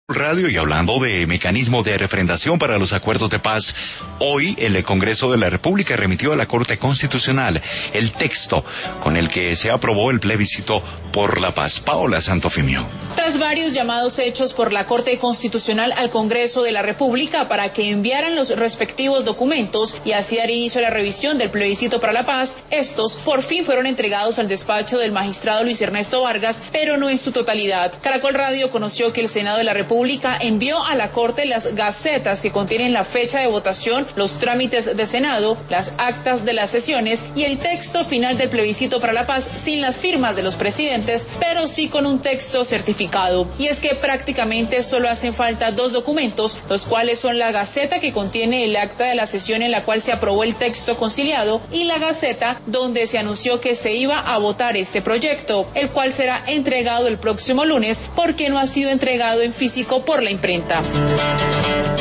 Radio. Y hablando de mecanismo de refrendación para los acuerdos de paz, hoy el Congreso de la República remitió a la Corte Constitucional el texto con el que se aprobó el plebiscito por la paz. Paola Santofimio. Tras varios llamados hechos por la Corte Constitucional al Congreso de la República para que enviaran los respectivos documentos y así dar inicio a la revisión del plebiscito para la paz, estos por fin fueron entregados al despacho del magistrado Luis Ernesto Vargas, pero no en su totalidad. Caracol Radio conoció que el Senado de la República envió a la Corte las gacetas que contienen la fecha de votación, los trámites de Senado, las actas de las sesiones y el texto final del plebiscito para la paz sin las firmas de los presidentes, pero sí con un texto certificado. Y es que prácticamente solo hacen falta dos documentos, los cuales son la gaceta que contiene el acta de la sesión en la cual se aprobó el texto conciliado y la gaceta donde se anunció que se iba a votar este proyecto, el cual será entregado el próximo lunes porque no ha sido entregado en físico por la imprenta.